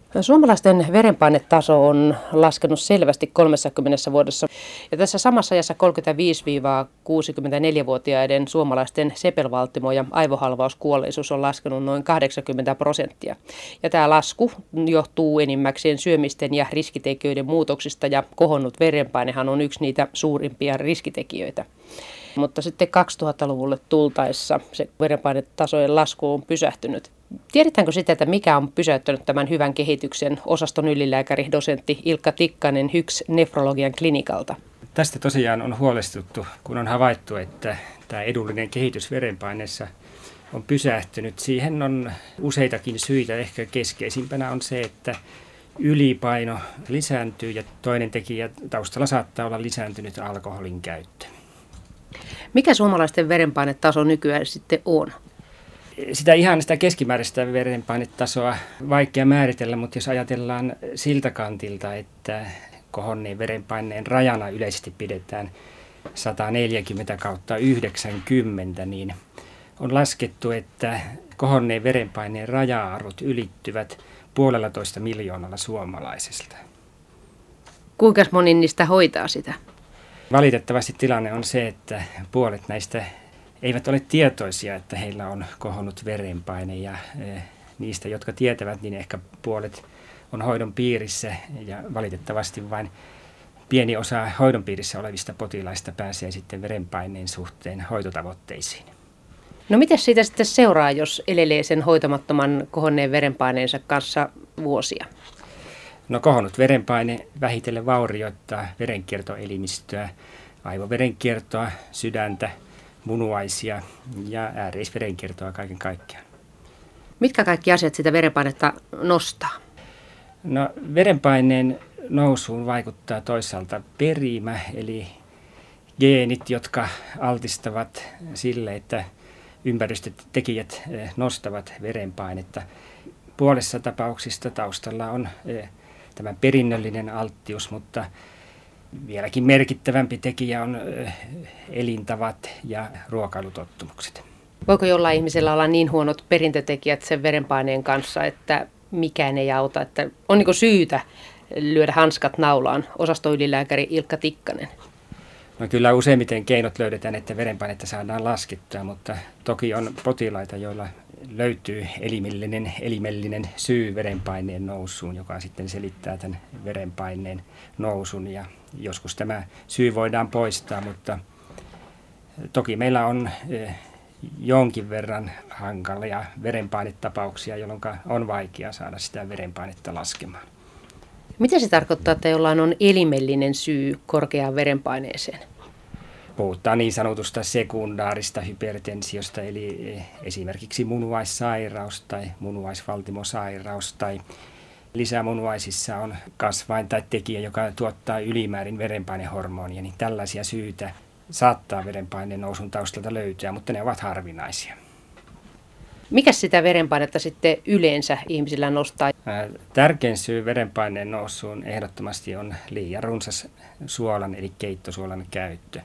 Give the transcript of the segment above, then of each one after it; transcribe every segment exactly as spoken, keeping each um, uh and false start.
Suomalaisten verenpainetaso on laskenut selvästi kolmessakymmenessä vuodessa. Ja tässä samassa ajassa kolmekymmentäviisi–kuusikymmentäneljä-vuotiaiden suomalaisten sepelvaltimo- ja aivohalvauskuolleisuus on laskenut noin kahdeksankymmentä prosenttia. Ja tämä lasku johtuu enimmäkseen syömisten ja riskitekijöiden muutoksista, ja kohonnut verenpainehan on yksi niitä suurimpia riskitekijöitä. Mutta sitten kaksituhattaluvulle tultaessa se verenpainetasojen lasku on pysähtynyt. Tiedetäänkö sitä, että mikä on pysäyttänyt tämän hyvän kehityksen? Osaston ylilääkäri, dosentti Ilkka Tikkanen H Y K S Nefrologian klinikalta. Tästä tosiaan on huolestuttu, kun on havaittu, että tämä edullinen kehitys verenpaineessa on pysähtynyt. Siihen on useitakin syitä. Ehkä keskeisimpänä on se, että ylipaino lisääntyy ja toinen tekijä taustalla saattaa olla lisääntynyt alkoholin käyttö. Mikä suomalaisten verenpainetaso nykyään sitten on? Sitä ihan sitä keskimääräistä verenpainetasoa vaikea määritellä, mutta jos ajatellaan siltä kantilta, että kohonneen verenpaineen rajana yleisesti pidetään sata neljäkymmentä kautta yhdeksänkymmentä, niin on laskettu, että kohonneen verenpaineen raja-arvot ylittyvät puolella toista miljoonalla suomalaisesta. Kuinka moni niistä hoitaa sitä? Valitettavasti tilanne on se, että puolet näistä eivät ole tietoisia, että heillä on kohonnut verenpaine, ja e, niistä, jotka tietävät, niin ehkä puolet on hoidon piirissä, ja valitettavasti vain pieni osa hoidon piirissä olevista potilaista pääsee sitten verenpaineen suhteen hoitotavoitteisiin. No miten siitä sitten seuraa, jos elelee sen hoitamattoman kohonneen verenpaineensa kanssa vuosia? No kohonnut verenpaine vähitellen vaurioittaa verenkiertoelimistöä, aivoverenkiertoa, sydäntä, munuaisia ja ääreisverenkiertoa kaiken kaikkiaan. Mitkä kaikki asiat sitä verenpainetta nostaa? No verenpaineen nousuun vaikuttaa toisaalta perimä, eli geenit, jotka altistavat sille, että ympäristötekijät nostavat verenpainetta. Puolessa tapauksista taustalla on tämä perinnöllinen alttius, mutta vieläkin merkittävämpi tekijä on elintavat ja ruokailutottumukset. Voiko jollain ihmisellä olla niin huonot perintötekijät sen verenpaineen kanssa, että mikään ei auta, että on niin syytä lyödä hanskat naulaan? Osastoylilääkäri Ilkka Tikkanen. No kyllä useimmiten keinot löydetään, että verenpainetta saadaan laskettua, mutta toki on potilaita, joilla löytyy elimellinen, elimellinen syy verenpaineen nousuun, joka sitten selittää tämän verenpaineen nousun, ja joskus tämä syy voidaan poistaa, mutta toki meillä on jonkin verran hankalia verenpainetapauksia, jolloin on vaikea saada sitä verenpainetta laskemaan. Mitä se tarkoittaa, että jollain on elimellinen syy korkeaan verenpaineeseen? Puhutaan niin sanotusta sekundaarista hypertensiosta, eli esimerkiksi munuaissairaus tai munuaisvaltimosairaus tai lisämunuaisissa on kasvain tai tekijä, joka tuottaa ylimäärin verenpainehormonia, niin tällaisia syitä saattaa verenpaineen nousun taustalta löytyä, mutta ne ovat harvinaisia. Mikä sitä verenpainetta sitten yleensä ihmisillä nostaa? Tärkein syy verenpaineen nousuun ehdottomasti on liian runsas suolan eli keittosuolan käyttö.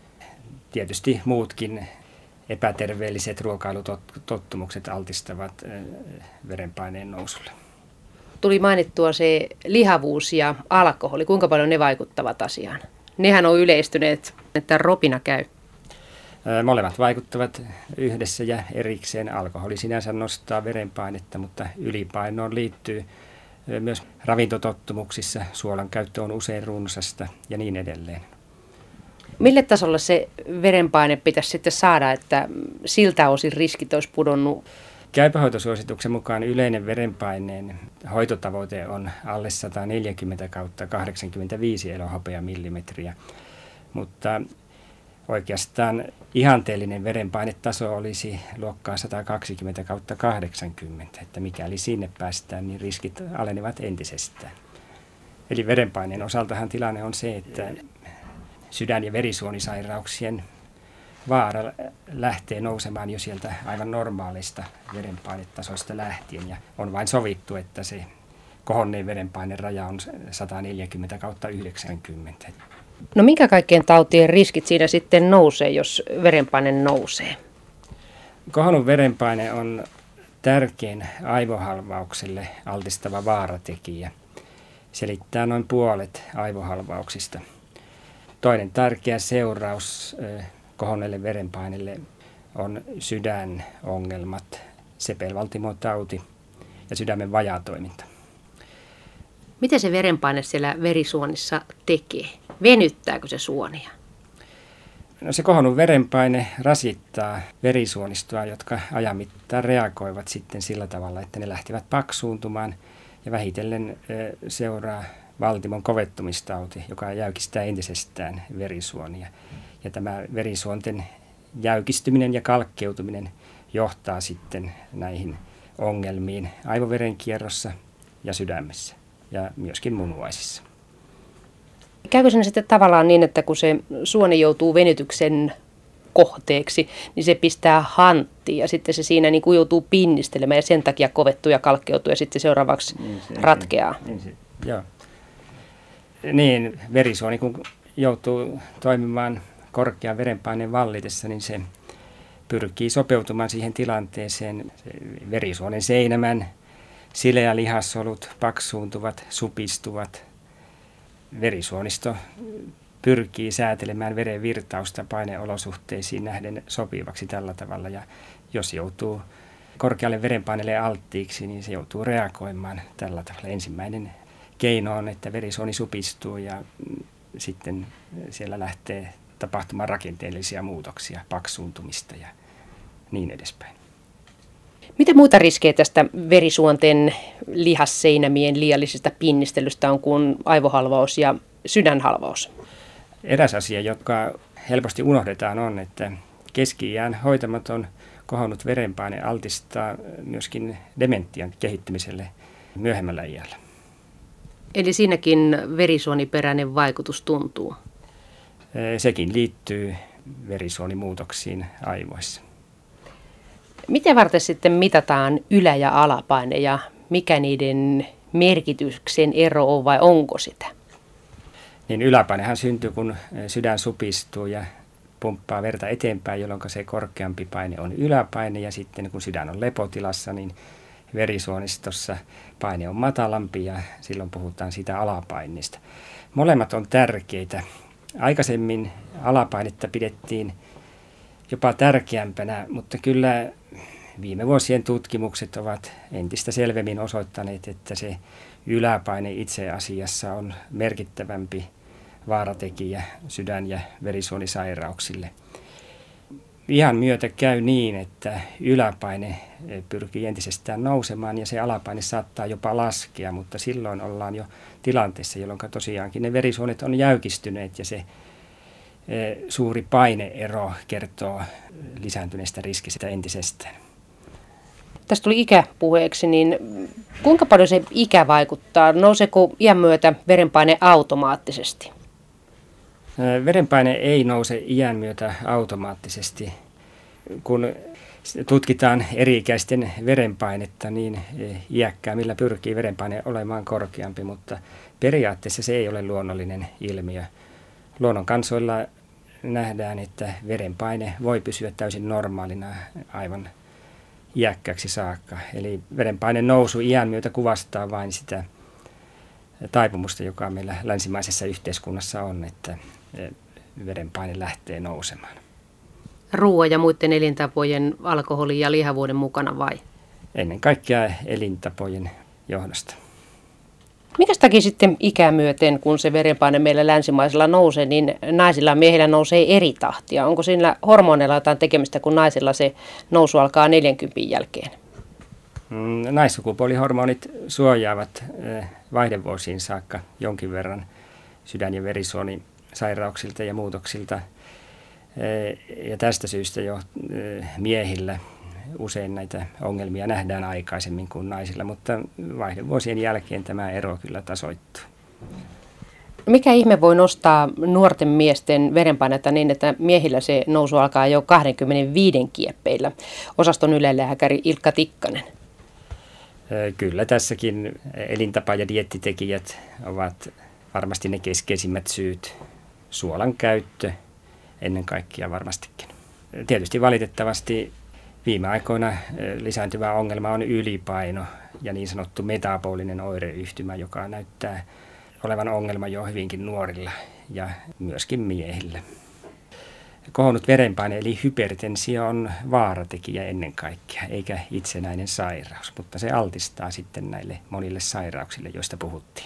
Tietysti muutkin epäterveelliset ruokailutottumukset altistavat verenpaineen nousulle. Tuli mainittua se lihavuus ja alkoholi. Kuinka paljon ne vaikuttavat asiaan? Nehän on yleistyneet, että ropina käy. Molemmat vaikuttavat yhdessä ja erikseen. Alkoholi sinänsä nostaa verenpainetta, mutta ylipainoon liittyy myös ravintotottumuksissa. Suolan käyttö on usein runsasta ja niin edelleen. Mille tasolla se verenpaine pitäisi sitten saada, että siltä osin riskit olisi pudonnut? Käypähoitosuosituksen mukaan yleinen verenpaineen hoitotavoite on alle sata neljäkymmentä kautta kahdeksankymmentäviisi elohopeamillimetriä, mutta oikeastaan ihanteellinen verenpainetaso olisi luokkaa sata kaksikymmentä kautta kahdeksankymmentä, että mikäli sinne päästään, niin riskit alenevat entisestään. Eli verenpaineen osaltahan tilanne on se, että sydän- ja verisuonisairauksien vaara lähtee nousemaan jo sieltä aivan normaalista verenpainetasoista lähtien, ja on vain sovittu, että se kohonneen verenpaineen raja on sata neljäkymmentä kautta yhdeksänkymmentä. No minkä kaikkien tautien riskit siinä sitten nousee, jos verenpaine nousee? Kohonnut verenpaine on tärkein aivohalvaukselle altistava vaaratekijä. Selittää noin puolet aivohalvauksista. Toinen tärkeä seuraus kohonneelle verenpaineelle on sydänongelmat, sepelvaltimotauti ja sydämen vajaatoiminta. Miten se verenpaine siellä verisuonissa tekee? Venyttääkö se suonia? No se kohonnut verenpaine rasittaa verisuonistoa, jotka ajan mittaan reagoivat sitten sillä tavalla, että ne lähtevät paksuuntumaan ja vähitellen seuraa valtimon kovettumistauti, joka jäykistää entisestään verisuonia. Ja tämä verisuonten jäykistyminen ja kalkkeutuminen johtaa sitten näihin ongelmiin aivoverenkierrossa ja sydämessä ja myöskin munuaisissa. Käykö sen sitten tavallaan niin, että kun se suoni joutuu venytyksen kohteeksi, niin se pistää hanttiin ja sitten se siinä niin kuin joutuu pinnistelemään ja sen takia kovettuu ja kalkkeutuu ja sitten seuraavaksi niin se, ratkeaa. Niin, se, joo. Niin, verisuoni kun joutuu toimimaan korkean verenpaineen vallitessa, niin se pyrkii sopeutumaan siihen tilanteeseen. Se verisuonen seinämän sileä lihassolut paksuuntuvat, supistuvat. Verisuonisto pyrkii säätelemään veren virtausta paineolosuhteisiin nähden sopivaksi tällä tavalla. Ja jos joutuu korkealle verenpaineelle alttiiksi, niin se joutuu reagoimaan tällä tavalla. Ensimmäinen keino on, että verisuoni supistuu ja sitten siellä lähtee tapahtumaan rakenteellisia muutoksia, paksuuntumista ja niin edespäin. Mitä muita riskejä tästä verisuonten lihasseinämien liiallisesta pinnistelystä on kuin aivohalvaus ja sydänhalvaus? Eräs asia, joka helposti unohdetaan, on, että keski-iän hoitamaton kohonnut verenpaine altistaa myöskin dementian kehittymiselle myöhemmällä iällä. Eli siinäkin verisuoniperäinen vaikutus tuntuu? Sekin liittyy verisuonimuutoksiin aivoissa. Miten varten sitten mitataan ylä- ja alapaine ja mikä niiden merkityksen ero on vai onko sitä? Niin yläpainehan syntyy, kun sydän supistuu ja pumppaa verta eteenpäin, jolloin se korkeampi paine on yläpaine ja sitten kun sydän on lepotilassa, niin verisuonistossa paine on matalampi ja silloin puhutaan siitä alapaineesta. Molemmat on tärkeitä. Aikaisemmin alapainetta pidettiin jopa tärkeämpänä, mutta kyllä viime vuosien tutkimukset ovat entistä selvemmin osoittaneet, että se yläpaine itse asiassa on merkittävämpi vaaratekijä sydän- ja verisuonisairauksille. Iän myötä käy niin, että yläpaine pyrkii entisestään nousemaan ja se alapaine saattaa jopa laskea, mutta silloin ollaan jo tilanteessa, jolloin tosiaankin ne verisuonet on jäykistyneet ja se suuri paineero kertoo lisääntyneestä riskistä entisestään. Tästä tuli ikä puheeksi, niin kuinka paljon se ikä vaikuttaa? Nouseeko iän myötä verenpaine automaattisesti? Verenpaine ei nouse iän myötä automaattisesti. Kun tutkitaan eri-ikäisten verenpainetta, niin iäkkäämmillä pyrkii verenpaine olemaan korkeampi, mutta periaatteessa se ei ole luonnollinen ilmiö. Luonnon kansoilla nähdään, että verenpaine voi pysyä täysin normaalina aivan iäkkääksi saakka. Eli verenpaineen nousu iän myötä kuvastaa vain sitä taipumusta, joka meillä länsimaisessa yhteiskunnassa on, että verenpaine lähtee nousemaan. Ruoan ja muiden elintapojen, alkoholin ja lihavuuden mukana vai? Ennen kaikkea elintapojen johdosta. Mikäs takia sitten ikää myöten, kun se verenpaine meillä länsimaisilla nousee, niin naisilla ja miehillä nousee eri tahtia? Onko siinä hormoneilla jotain tekemistä, kun naisilla se nousu alkaa neljänkymmenen jälkeen? Naissukupuolihormonit suojaavat vaihdevuosiin saakka jonkin verran sydän- ja verisuonisairauksilta ja muutoksilta. Ja tästä syystä jo miehillä usein näitä ongelmia nähdään aikaisemmin kuin naisilla, mutta vaihdevuosien jälkeen tämä ero kyllä tasoittuu. Mikä ihme voi nostaa nuorten miesten verenpainetta niin, että miehillä se nousu alkaa jo kaksikymmentäviisi kieppeillä? Osaston ylilääkäri Ilkka Tikkanen. Kyllä tässäkin elintapa- ja dieettitekijät ovat varmasti ne keskeisimmät syyt. Suolan käyttö ennen kaikkea varmastikin. Tietysti valitettavasti Viime aikoina lisääntyvä ongelma on ylipaino ja niin sanottu metabolinen oireyhtymä, joka näyttää olevan ongelma jo hyvinkin nuorilla ja myöskin miehillä. Kohonnut verenpaine eli hypertensio on vaaratekijä ennen kaikkea, eikä itsenäinen sairaus, mutta se altistaa sitten näille monille sairauksille, joista puhuttiin.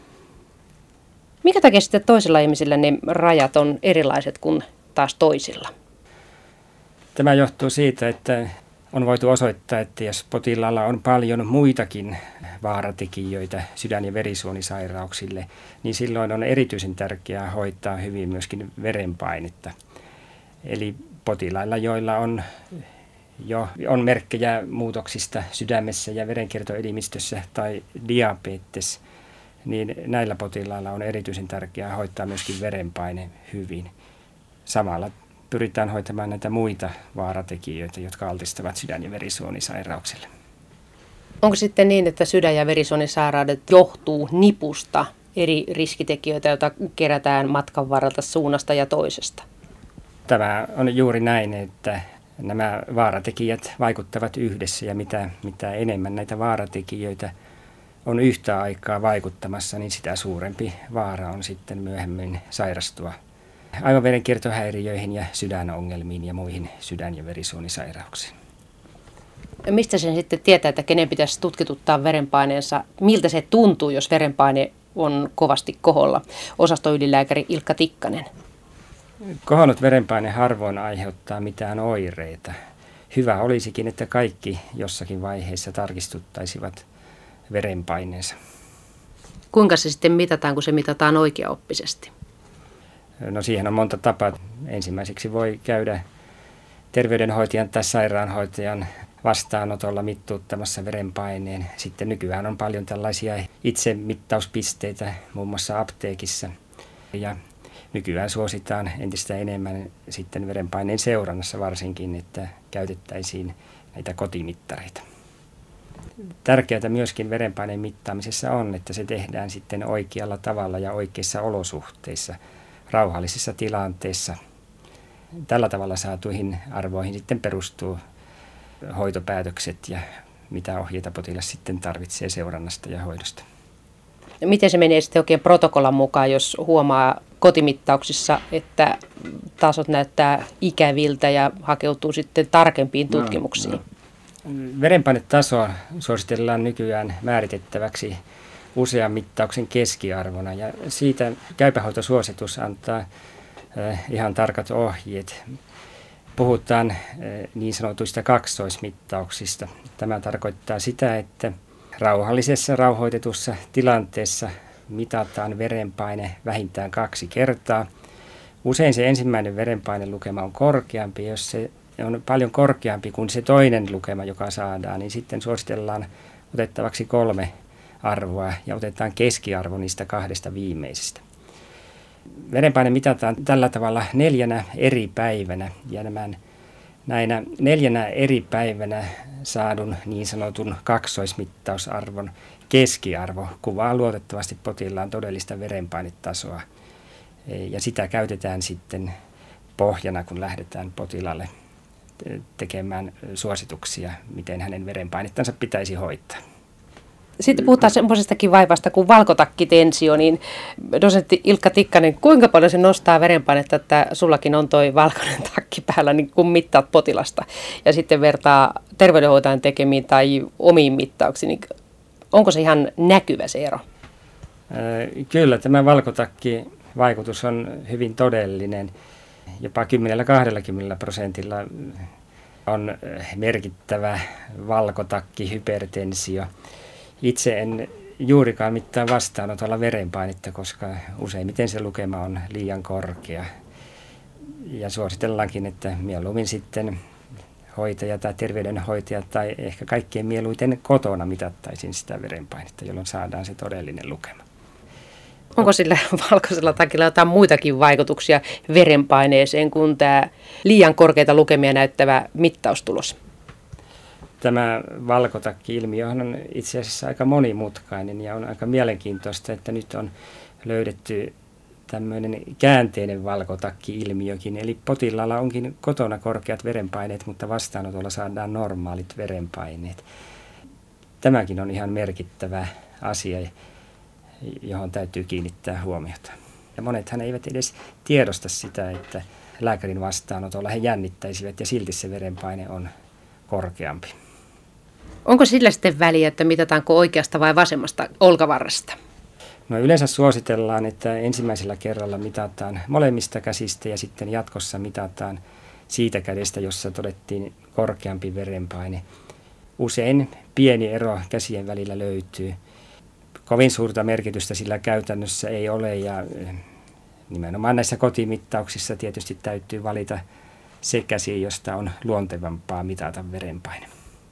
Mikä takia sitten toisilla ihmisillä ne rajat on erilaiset kuin taas toisilla? Tämä johtuu siitä, että on voitu osoittaa, että jos potilaalla on paljon muitakin vaaratekijöitä sydän- ja verisuonisairauksille, niin silloin on erityisen tärkeää hoitaa hyvin myöskin verenpainetta. Eli potilailla, joilla on jo on merkkejä muutoksista sydämessä ja verenkiertoelimistössä tai diabetes, niin näillä potilailla on erityisen tärkeää hoitaa myöskin verenpaine hyvin. Samalla pyritään hoitamaan näitä muita vaaratekijöitä, jotka altistavat sydän- ja verisuonisairauksille. Onko sitten niin, että sydän- ja verisuonisairaudet johtuu nipusta eri riskitekijöitä, joita kerätään matkan varrelta suunnasta ja toisesta? Tämä on juuri näin, että nämä vaaratekijät vaikuttavat yhdessä ja mitä, mitä enemmän näitä vaaratekijöitä on yhtä aikaa vaikuttamassa, niin sitä suurempi vaara on sitten myöhemmin sairastua aivoverenkiertohäiriöihin ja sydänongelmiin ja muihin sydän- ja verisuonisairauksiin. Mistä sen sitten tietää, että kenen pitäisi tutkituttaa verenpaineensa? Miltä se tuntuu, jos verenpaine on kovasti koholla? Osastoylilääkäri Ilkka Tikkanen. Kohonnut verenpaine harvoin aiheuttaa mitään oireita. Hyvä olisikin, että kaikki jossakin vaiheessa tarkistuttaisivat verenpaineensa. Kuinka se sitten mitataan, kun se mitataan oikeaoppisesti? No siihen on monta tapaa. Ensimmäiseksi voi käydä terveydenhoitajan tai sairaanhoitajan vastaanotolla mittuuttamassa verenpaineen. Sitten nykyään on paljon tällaisia itsemittauspisteitä, muun muassa apteekissa. Ja nykyään suositaan entistä enemmän sitten verenpaineen seurannassa varsinkin, että käytettäisiin näitä kotimittareita. Tärkeää myöskin verenpaineen mittaamisessa on, että se tehdään sitten oikealla tavalla ja oikeissa olosuhteissa, rauhallisissa tilanteissa. Tällä tavalla saatuihin arvoihin sitten perustuu hoitopäätökset ja mitä ohjeita potilas sitten tarvitsee seurannasta ja hoidosta. Miten se menee sitten oikein protokollan mukaan, jos huomaa kotimittauksissa, että tasot näyttää ikäviltä ja hakeutuu sitten tarkempiin tutkimuksiin? No, no. Verenpainetasoa suositellaan nykyään määritettäväksi usean mittauksen keskiarvona ja siitä käypähoitosuositus antaa äh, ihan tarkat ohjeet. Puhutaan äh, niin sanotuista kaksoismittauksista. Tämä tarkoittaa sitä, että rauhallisessa rauhoitetussa tilanteessa mitataan verenpaine vähintään kaksi kertaa. Usein se ensimmäinen verenpainelukema on korkeampi. Jos se on paljon korkeampi kuin se toinen lukema, joka saadaan, niin sitten suositellaan otettavaksi kolme arvoa ja otetaan keskiarvo niistä kahdesta viimeisestä. Verenpaine mitataan tällä tavalla neljänä eri päivänä ja nämä näinä neljänä eri päivänä saadun niin sanotun kaksoismittausarvon keskiarvo kuvaa luotettavasti potilaan todellista verenpainetasoa ja sitä käytetään sitten pohjana, kun lähdetään potilaalle tekemään suosituksia, miten hänen verenpainettansa pitäisi hoitaa. Sitten puhutaan semmoisestakin vaivasta kuin valkotakkitensio, niin dosentti Ilkka Tikkanen, kuinka paljon se nostaa verenpainetta, että sullakin on toi valkoinen takki päällä, niin kun mittaat potilasta ja sitten vertaa terveydenhoitajan tekemiin tai omiin mittauksiin, niin onko se ihan näkyvä se ero? Kyllä, tämä valkotakki-vaikutus on hyvin todellinen. Jopa kymmenen kaksikymmentä prosentilla on merkittävä valkotakkihypertensio. Itse en juurikaan mittaa vastaanotolla verenpainetta, koska useimmiten se lukema on liian korkea. Ja suositellaankin, että mieluummin sitten hoitaja tai terveydenhoitaja tai ehkä kaikkein mieluiten kotona mitattaisiin sitä verenpainetta, jolloin saadaan se todellinen lukema. Onko sillä valkoisella takilla jotain muitakin vaikutuksia verenpaineeseen kuin tämä liian korkeita lukemia näyttävä mittaustulos? Tämä valkotakki-ilmiö on itse asiassa aika monimutkainen ja on aika mielenkiintoista, että nyt on löydetty tämmöinen käänteinen valkotakki-ilmiökin. Eli potilaalla onkin kotona korkeat verenpaineet, mutta vastaanotolla saadaan normaalit verenpaineet. Tämäkin on ihan merkittävä asia, johon täytyy kiinnittää huomiota. Ja monethan eivät edes tiedosta sitä, että lääkärin vastaanotolla he jännittäisivät ja silti se verenpaine on korkeampi. Onko sillä sitten väliä, että mitataanko oikeasta vai vasemmasta olkavarresta? No yleensä suositellaan, että ensimmäisellä kerralla mitataan molemmista käsistä ja sitten jatkossa mitataan siitä kädestä, jossa todettiin korkeampi verenpaine. Usein pieni ero käsien välillä löytyy. Kovin suurta merkitystä sillä käytännössä ei ole ja nimenomaan näissä kotimittauksissa tietysti täytyy valita se käsi, josta on luontevampaa mitata verenpaine.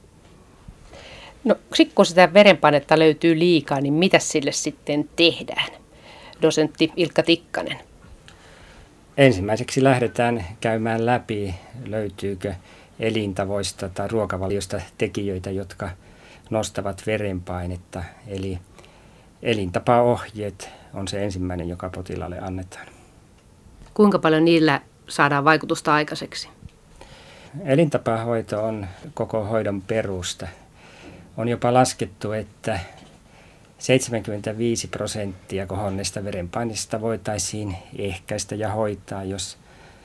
No sitten kun sitä verenpainetta löytyy liikaa, niin mitä sille sitten tehdään? Dosentti Ilkka Tikkanen. Ensimmäiseksi lähdetään käymään läpi, löytyykö elintavoista tai ruokavaliosta tekijöitä, jotka nostavat verenpainetta. Eli elintapaohjeet on se ensimmäinen, joka potilaalle annetaan. Kuinka paljon niillä saadaan vaikutusta aikaiseksi? Elintapahoito on koko hoidon perusta. On jopa laskettu, että seitsemänkymmentäviisi prosenttia kohonneista verenpaineista voitaisiin ehkäistä ja hoitaa, jos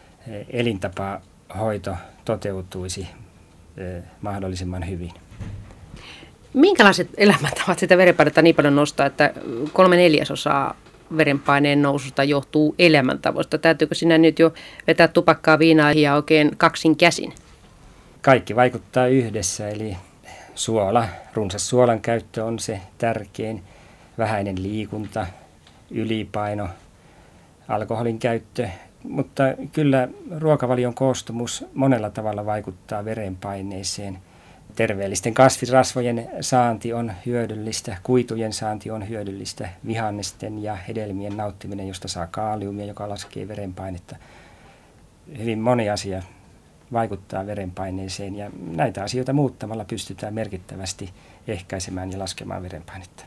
elintapahoito toteutuisi mahdollisimman hyvin. Minkälaiset elämäntavat sitä verenpainetta niin paljon nostaa, että kolme neljäsosaa verenpaineen noususta johtuu elämäntavoista? Täytyykö sinä nyt jo vetää tupakkaa, viinaa ja oikein kaksin käsin? Kaikki vaikuttaa yhdessä, eli suola, runsas suolan käyttö on se tärkein, vähäinen liikunta, ylipaino, alkoholin käyttö, mutta kyllä ruokavalion koostumus monella tavalla vaikuttaa verenpaineeseen. Terveellisten kasvisrasvojen saanti on hyödyllistä, kuitujen saanti on hyödyllistä, vihannesten ja hedelmien nauttiminen, josta saa kaaliumia, joka laskee verenpainetta. Hyvin moni asia vaikuttaa verenpaineeseen ja näitä asioita muuttamalla pystytään merkittävästi ehkäisemään ja laskemaan verenpainetta.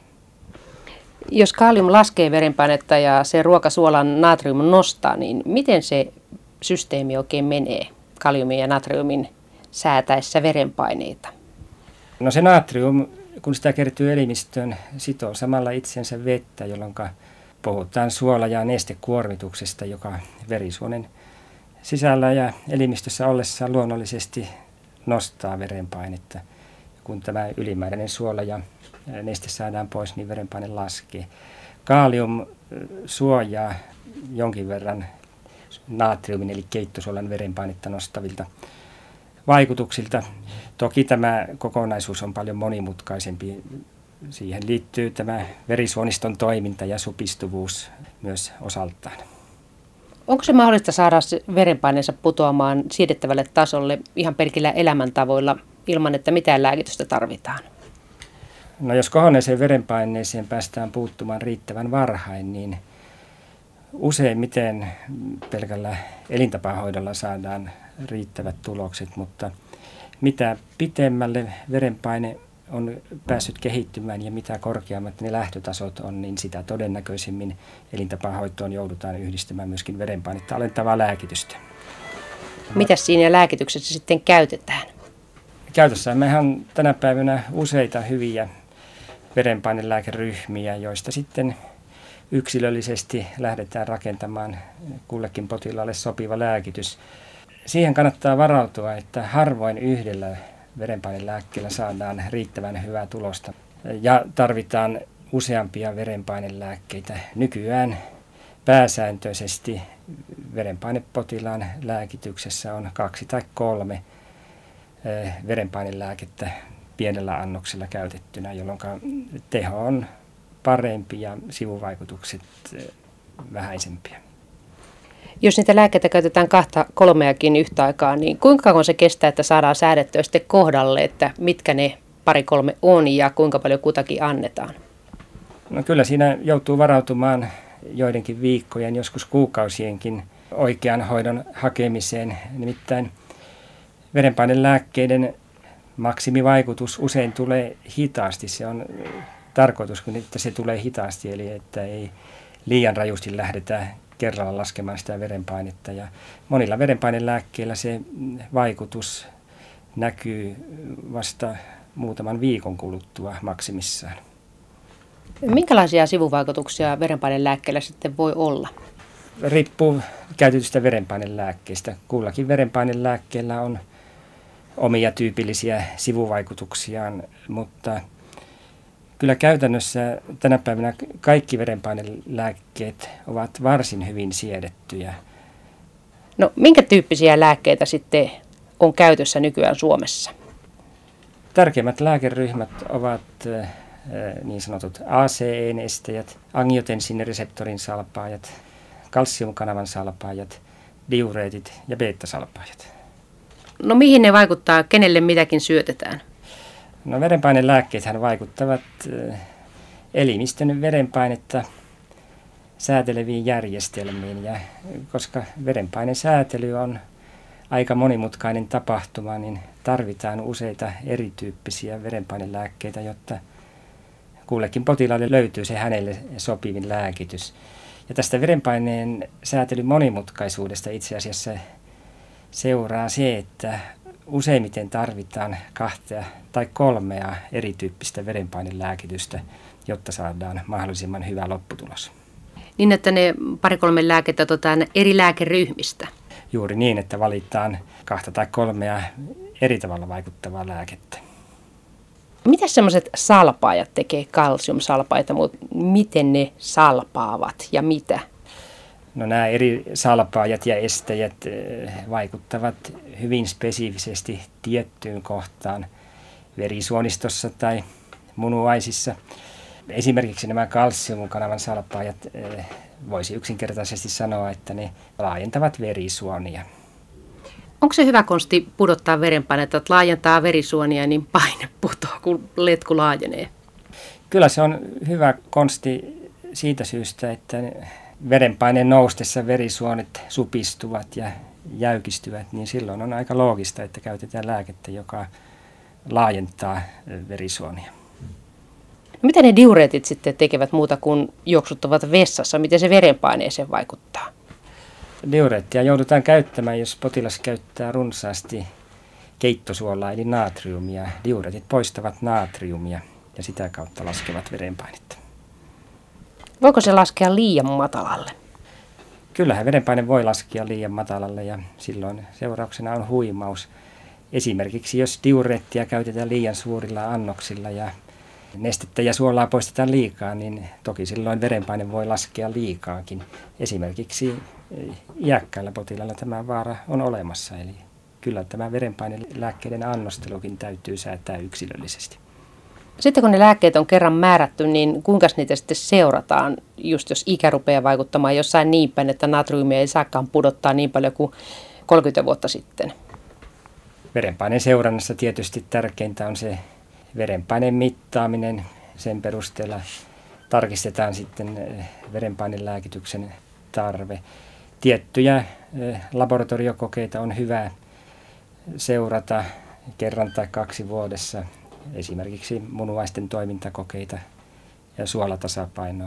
Jos kaalium laskee verenpainetta ja se ruokasuolan natrium nostaa, niin miten se systeemi oikein menee kaliumin ja natriumin säätäessä verenpaineita? No se natrium, kun sitä kertyy elimistöön, sitoo samalla itsensä vettä, jolloin puhutaan suola- ja nestekuormituksesta, joka verisuonen sisällä ja elimistössä ollessaan luonnollisesti nostaa verenpainetta. Kun tämä ylimääräinen suola ja neste saadaan pois, niin verenpaine laskee. Kaalium suojaa jonkin verran natriumin eli keittosuolan verenpainetta nostavilta vaikutuksilta. Toki tämä kokonaisuus on paljon monimutkaisempi. Siihen liittyy tämä verisuoniston toiminta ja supistuvuus myös osaltaan. Onko se mahdollista saada verenpaineensa putoamaan siedettävälle tasolle ihan pelkillä elämäntavoilla ilman, että mitään lääkitystä tarvitaan? No jos kohonneeseen verenpaineeseen päästään puuttumaan riittävän varhain, niin useimmiten pelkällä elintapahoidolla saadaan riittävät tulokset, mutta mitä pitemmälle verenpaine on päässyt kehittymään ja mitä korkeammat ne lähtötasot on, niin sitä todennäköisemmin elintapahoitoon joudutaan yhdistämään myöskin verenpainetta alentavaa lääkitystä. Mitäs siinä lääkityksessä sitten käytetään? Käytössä mehän on tänä päivänä useita hyviä verenpainelääkeryhmiä, joista sitten yksilöllisesti lähdetään rakentamaan kullekin potilaalle sopiva lääkitys. Siihen kannattaa varautua, että harvoin yhdellä verenpainelääkkeellä saadaan riittävän hyvää tulosta ja tarvitaan useampia verenpainelääkkeitä. Nykyään pääsääntöisesti verenpainepotilaan lääkityksessä on kaksi tai kolme verenpainelääkettä pienellä annoksella käytettynä, jolloin teho on parempi ja sivuvaikutukset vähäisempiä. Jos niitä lääkkeitä käytetään kahta kolmeakin yhtä aikaa, niin kuinka kauan se kestää, että saadaan säädettyä sitten kohdalle, että mitkä ne pari kolme on ja kuinka paljon kutakin annetaan? No kyllä siinä joutuu varautumaan joidenkin viikkojen, joskus kuukausienkin oikean hoidon hakemiseen. Nimittäin verenpainelääkkeiden maksimivaikutus usein tulee hitaasti. Se on tarkoitus, että se tulee hitaasti, eli että ei liian rajusti lähdetä kerralla laskemaan sitä verenpainetta. Ja monilla verenpainelääkkeillä se vaikutus näkyy vasta muutaman viikon kuluttua maksimissaan. Minkälaisia sivuvaikutuksia verenpainelääkkeellä sitten voi olla? Riippuu käytetystä verenpainelääkkeestä. Kullakin verenpainelääkkeellä on omia tyypillisiä sivuvaikutuksiaan, mutta kyllä käytännössä tänä päivänä kaikki verenpainelääkkeet ovat varsin hyvin siedettyjä. No minkä tyyppisiä lääkkeitä sitten on käytössä nykyään Suomessa? Tärkeimmät lääkeryhmät ovat niin sanotut A C E-estäjät, angiotensiinireseptorin salpaajat, kalsiumkanavan salpaajat, diureetit ja beta-salpaajat. No mihin ne vaikuttaa, kenelle mitäkin syötetään? No verenpainelääkkeethän vaikuttavat elimistön verenpainetta sääteleviin järjestelmiin, ja koska verenpaineen säätely on aika monimutkainen tapahtuma, niin tarvitaan useita erityyppisiä verenpainelääkkeitä, jotta kullekin potilaalle löytyy se hänelle sopivin lääkitys. Ja tästä verenpaineen säätelyn monimutkaisuudesta itse asiassa seuraa se, että useimmiten tarvitaan kahtea tai kolmea erityyppistä verenpainelääkitystä, jotta saadaan mahdollisimman hyvä lopputulos. Niin, että ne pari-kolme lääkettä otetaan eri lääkeryhmistä? Juuri niin, että valitaan kahta tai kolmea eri tavalla vaikuttavaa lääkettä. Mitä semmoiset salpaajat tekee, kalsiumsalpaita, mutta miten ne salpaavat ja mitä? No nämä eri salpaajat ja estäjät vaikuttavat hyvin spesifisesti tiettyyn kohtaan verisuonistossa tai munuaisissa. Esimerkiksi nämä kalsiumkanavan salpaajat voisi yksinkertaisesti sanoa, että ne laajentavat verisuonia. Onko se hyvä konsti pudottaa verenpainetta, että laajentaa verisuonia, niin paine putoaa, kun letku laajenee? Kyllä se on hyvä konsti siitä syystä, että verenpaineen noustessa verisuonet supistuvat ja jäykistyvät, niin silloin on aika loogista, että käytetään lääkettä, joka laajentaa verisuonia. Mitä ne diureetit sitten tekevät muuta kuin juoksuttavat vessassa? Miten se verenpaineeseen vaikuttaa? Diureettia joudutaan käyttämään, jos potilas käyttää runsaasti keittosuolaa eli natriumia. Diureetit poistavat natriumia ja sitä kautta laskevat verenpainetta. Voiko se laskea liian matalalle? Kyllähän verenpaine voi laskea liian matalalle ja silloin seurauksena on huimaus. Esimerkiksi jos diureettia käytetään liian suurilla annoksilla ja nestettä ja suolaa poistetaan liikaa, niin toki silloin verenpaine voi laskea liikaakin. Esimerkiksi iäkkäillä potilailla tämä vaara on olemassa, eli kyllä tämä verenpainelääkkeiden annostelukin täytyy säätää yksilöllisesti. Sitten kun ne lääkkeet on kerran määrätty, niin kuinka niitä sitten seurataan, just jos ikä rupeaa vaikuttamaan jossain niin päin, että natriumia ei saakaan pudottaa niin paljon kuin kolmekymmentä vuotta sitten? Verenpaineen seurannassa tietysti tärkeintä on se verenpaineen mittaaminen. Sen perusteella tarkistetaan sitten verenpainelääkityksen tarve. Tiettyjä laboratoriokokeita on hyvä seurata kerran tai kaksi vuodessa, esimerkiksi munuaisten toimintakokeita ja suolatasapainoa.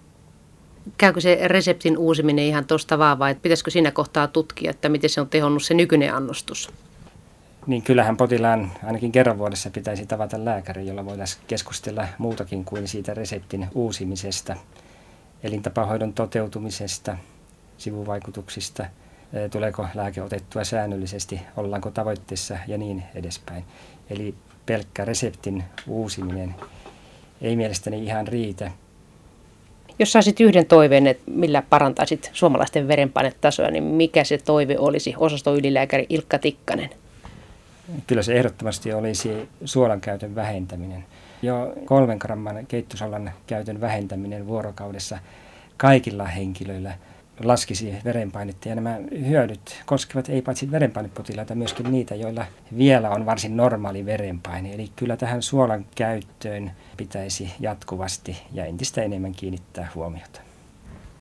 Käykö se reseptin uusiminen ihan tuosta vaan vai pitäisikö siinä kohtaa tutkia, että miten se on tehonnut se nykyinen annostus? Niin kyllähän potilaan ainakin kerran vuodessa pitäisi tavata lääkäri, jolla voitaisiin keskustella muutakin kuin siitä reseptin uusimisesta, elintapahoidon toteutumisesta, sivuvaikutuksista, tuleeko lääke otettua säännöllisesti, ollaanko tavoitteessa ja niin edespäin. Eli pelkkä reseptin uusiminen ei mielestäni ihan riitä. Jos saisit yhden toiveen, että millä parantaisit suomalaisten verenpainetasoja, niin mikä se toive olisi, osastoylilääkäri Ilkka Tikkanen? Kyllä se ehdottomasti olisi suolan käytön vähentäminen. Jo kolmen gramman keittosolan käytön vähentäminen vuorokaudessa kaikilla henkilöillä laskisi verenpainetta. Ja nämä hyödyt koskevat ei paitsi verenpainepotilaita, myöskin niitä, joilla vielä on varsin normaali verenpaine. Eli kyllä tähän suolan käyttöön pitäisi jatkuvasti ja entistä enemmän kiinnittää huomiota.